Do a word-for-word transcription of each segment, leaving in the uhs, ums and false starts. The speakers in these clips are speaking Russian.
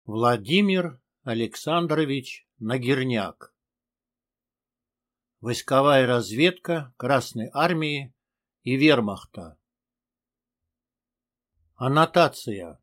Владимир Александрович Нагирняк. Войсковая разведка Красной Армии и Вермахта. Аннотация.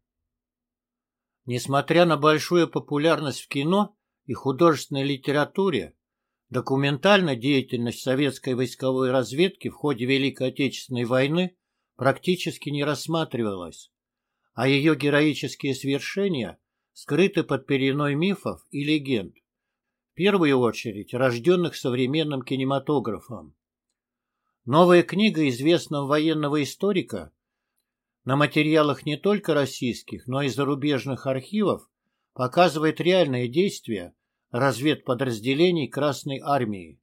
Несмотря на большую популярность в кино и художественной литературе, документальная деятельность советской войсковой разведки в ходе Великой Отечественной войны практически не рассматривалась, а ее героические свершения скрыты под пеленой мифов и легенд, в первую очередь рожденных современным кинематографом. Новая книга известного военного историка на материалах не только российских, но и зарубежных архивов показывает реальные действия разведподразделений Красной Армии.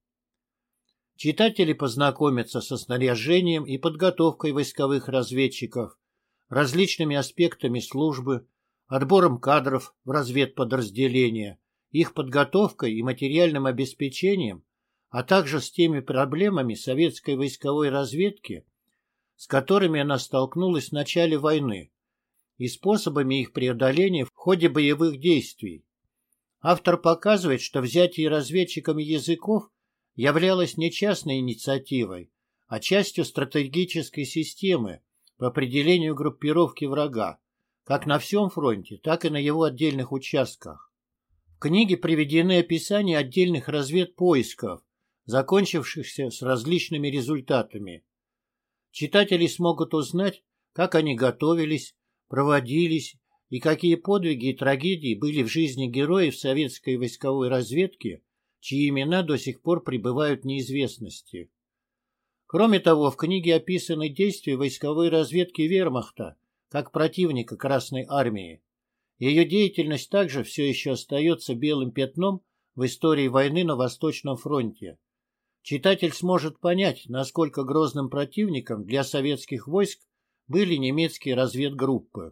Читатели познакомятся со снаряжением и подготовкой войсковых разведчиков, различными аспектами службы, отбором кадров в разведподразделения, их подготовкой и материальным обеспечением, а также с теми проблемами советской войсковой разведки, с которыми она столкнулась в начале войны, и способами их преодоления в ходе боевых действий. Автор показывает, что взятие разведчиками языков являлось не частной инициативой, а частью стратегической системы по определению группировки врага, как на всем фронте, так и на его отдельных участках. В книге приведены описания отдельных разведпоисков, закончившихся с различными результатами. Читатели смогут узнать, как они готовились, проводились и какие подвиги и трагедии были в жизни героев советской войсковой разведки, чьи имена до сих пор пребывают в неизвестности. Кроме того, в книге описаны действия войсковой разведки Вермахта как противника Красной Армии. Ее деятельность также все еще остается белым пятном в истории войны на Восточном фронте. Читатель сможет понять, насколько грозным противником для советских войск были немецкие разведгруппы.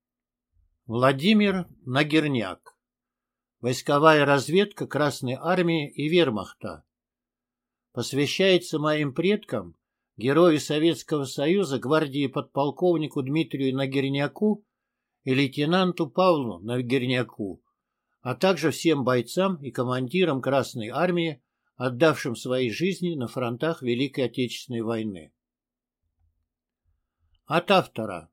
Владимир Нагирняк. Войсковая разведка Красной Армии и Вермахта. Посвящается моим предкам, герою Советского Союза, гвардии подполковнику Дмитрию Нагирняку и лейтенанту Павлу Нагирняку, а также всем бойцам и командирам Красной Армии, отдавшим свои жизни на фронтах Великой Отечественной войны. От автора.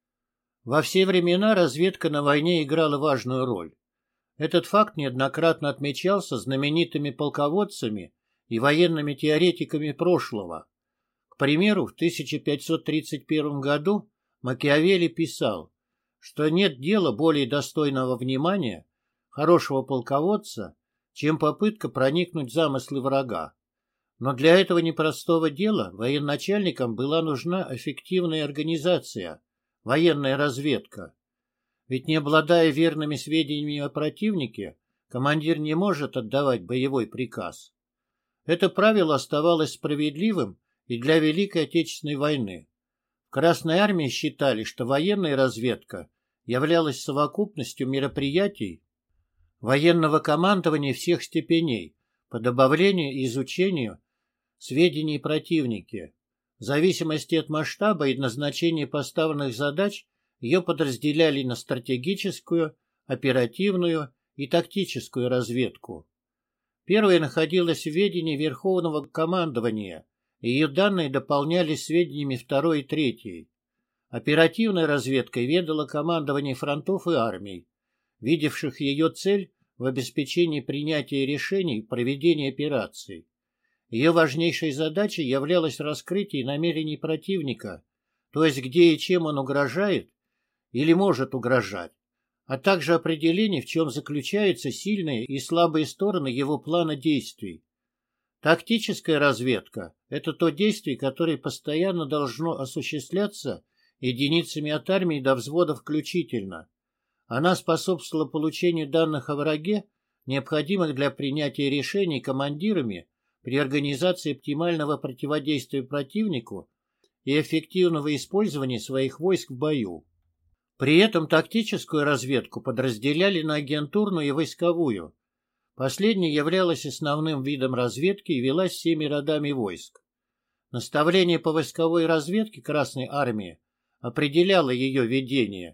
Во все времена разведка на войне играла важную роль. Этот факт неоднократно отмечался знаменитыми полководцами и военными теоретиками прошлого. К примеру, в тысяча пятьсот тридцать первом году Макиавелли писал, что нет дела более достойного внимания хорошего полководца, чем попытка проникнуть в замыслы врага. Но для этого непростого дела военачальникам была нужна эффективная организация, военная разведка. Ведь не обладая верными сведениями о противнике, командир не может отдавать боевой приказ. Это правило оставалось справедливым и для Великой Отечественной войны. В Красной Армии считали, что военная разведка являлась совокупностью мероприятий военного командования всех степеней по добавлению и изучению сведений о противнике. В зависимости от масштаба и назначения поставленных задач ее подразделяли на стратегическую, оперативную и тактическую разведку. Первая находилась в ведении Верховного командования, и ее данные дополнялись сведениями второй и третьей. Оперативной разведкой ведало командование фронтов и армий, видевших ее цель в обеспечении принятия решений и проведения операций. Ее важнейшей задачей являлось раскрытие намерений противника, то есть где и чем он угрожает или может угрожать, а также определение, в чем заключаются сильные и слабые стороны его плана действий. Тактическая разведка – это то действие, которое постоянно должно осуществляться единицами от армии до взвода включительно. Она способствовала получению данных о враге, необходимых для принятия решений командирами при организации оптимального противодействия противнику и эффективного использования своих войск в бою. При этом тактическую разведку подразделяли на агентурную и войсковую. Последняя являлась основным видом разведки и велась всеми родами войск. Наставление по войсковой разведке Красной Армии определяло ее ведение.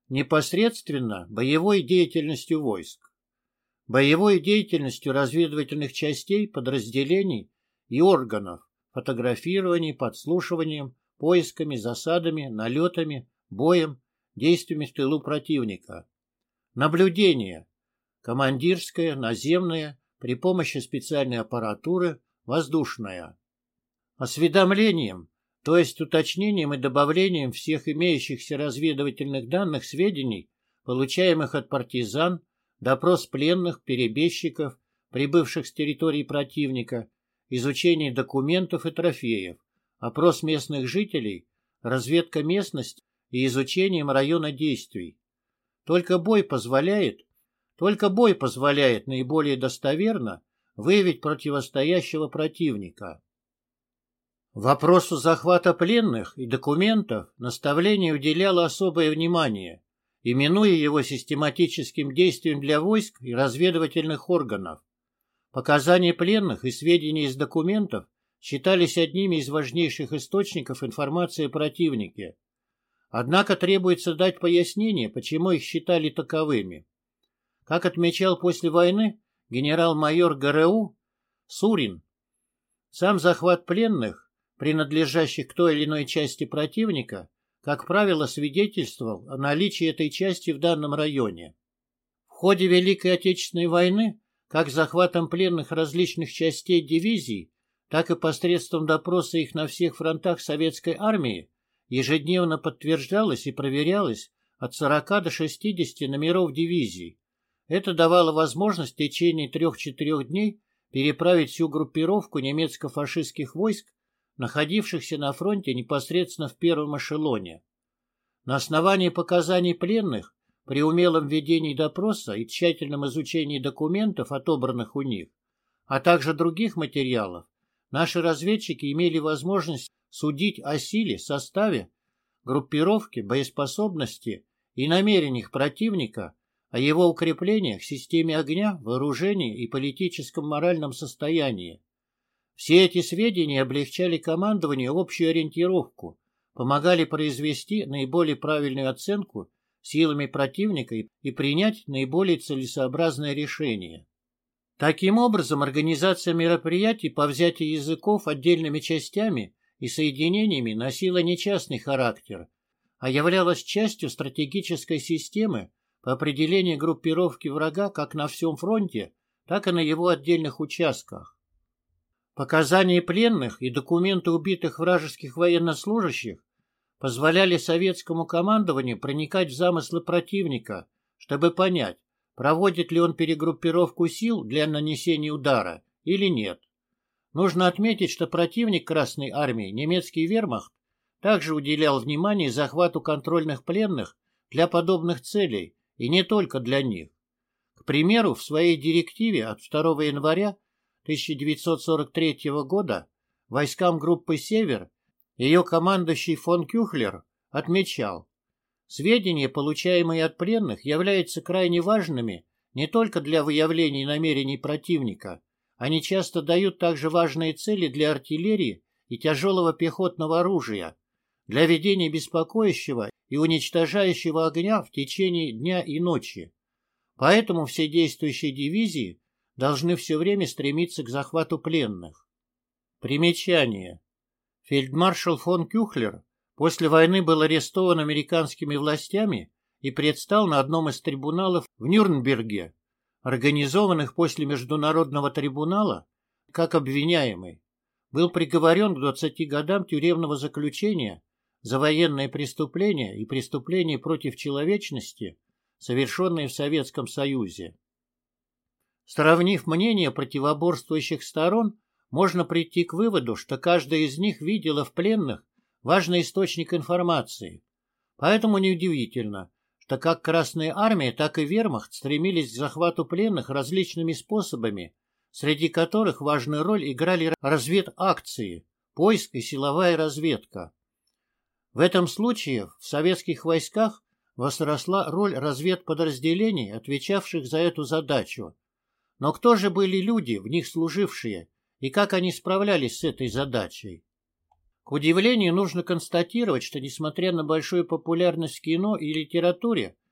Непосредственно боевой деятельностью войск. Боевой деятельностью разведывательных частей, подразделений и органов, фотографированием, подслушиванием, поисками, засадами, налетами, боем, действиями в тылу противника. Наблюдение. Командирское, наземное, при помощи специальной аппаратуры, воздушное. Осведомлением, то есть уточнением и добавлением всех имеющихся разведывательных данных сведений, получаемых от партизан, допрос пленных, перебежчиков, прибывших с территории противника, изучение документов и трофеев, опрос местных жителей, разведка местности и изучением района действий. Только бой позволяет, только бой позволяет наиболее достоверно выявить противостоящего противника. Вопросу захвата пленных и документов наставление уделяло особое внимание, именуя его систематическим действием для войск и разведывательных органов. Показания пленных и сведения из документов считались одними из важнейших источников информации о противнике. Однако требуется дать пояснение, почему их считали таковыми. Как отмечал после войны генерал-майор ГРУ Сурин, сам захват пленных, принадлежащих к той или иной части противника, как правило, свидетельствовал о наличии этой части в данном районе. В ходе Великой Отечественной войны, как захватом пленных различных частей дивизий, так и посредством допроса их на всех фронтах советской армии, ежедневно подтверждалось и проверялось от сорока до шестидесяти номеров дивизий. Это давало возможность в течение трех-четырех дней переправить всю группировку немецко-фашистских войск, находившихся на фронте непосредственно в первом эшелоне. На основании показаний пленных, при умелом ведении допроса и тщательном изучении документов, отобранных у них, а также других материалов, наши разведчики имели возможность судить о силе, составе, группировке, боеспособности и намерениях противника, о его укреплениях, системе огня, вооружении и политическом моральном состоянии. Все эти сведения облегчали командованию общую ориентировку, помогали произвести наиболее правильную оценку силами противника и принять наиболее целесообразное решение. Таким образом, организация мероприятий по взятию языков отдельными частями и соединениями носила не частный характер, а являлась частью стратегической системы по определению группировки врага как на всем фронте, так и на его отдельных участках. Показания пленных и документы убитых вражеских военнослужащих позволяли советскому командованию проникать в замыслы противника, чтобы понять, проводит ли он перегруппировку сил для нанесения удара или нет. Нужно отметить, что противник Красной Армии, немецкий вермахт, также уделял внимание захвату контрольных пленных для подобных целей, и не только для них. К примеру, в своей директиве от второго января тысяча девятьсот сорок третьего года войскам группы «Север» ее командующий фон Кюхлер отмечал: сведения, получаемые от пленных, являются крайне важными не только для выявления намерений противника, они часто дают также важные цели для артиллерии и тяжелого пехотного оружия, для ведения беспокоящего и уничтожающего огня в течение дня и ночи. Поэтому все действующие дивизии должны все время стремиться к захвату пленных. Примечание. Фельдмаршал фон Кюхлер после войны был арестован американскими властями и предстал на одном из трибуналов в Нюрнберге, организованных после Международного трибунала, как обвиняемый. Был приговорен к двадцати годам тюремного заключения за военные преступления и преступления против человечности, совершенные в Советском Союзе. Сравнив мнения противоборствующих сторон, можно прийти к выводу, что каждая из них видела в пленных важный источник информации. Поэтому неудивительно, что как Красная Армия, так и Вермахт стремились к захвату пленных различными способами, среди которых важную роль играли разведакции, поиск и силовая разведка. В этом случае в советских войсках возросла роль разведподразделений, отвечавших за эту задачу. Но кто же были люди, в них служившие, и как они справлялись с этой задачей? К удивлению, нужно констатировать, что, несмотря на большую популярность в кино и литературе,